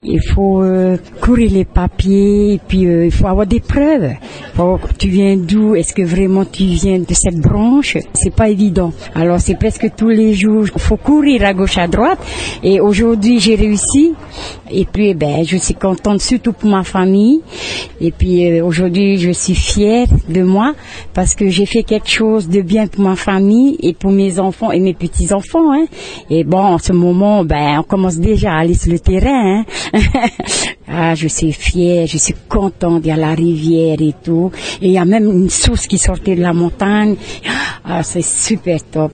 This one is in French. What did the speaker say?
Il faut courir les papiers, et puis il faut avoir des preuves. Tu viens d'où? Est-ce que vraiment tu viens de cette branche? C'est pas évident. Alors c'est presque tous les jours. Il faut courir à gauche, à droite. Et aujourd'hui j'ai réussi. Et puis je suis contente surtout pour ma famille. Et puis aujourd'hui je suis fière de moi parce que j'ai fait quelque chose de bien pour ma famille et pour mes enfants et mes petits-enfants. Hein. Et bon, en ce moment, on commence déjà à aller sur le terrain. Hein. Ah, je suis fière, je suis contente, il y a la rivière et tout. Et il y a même une source qui sortait de la montagne. Ah, c'est super top.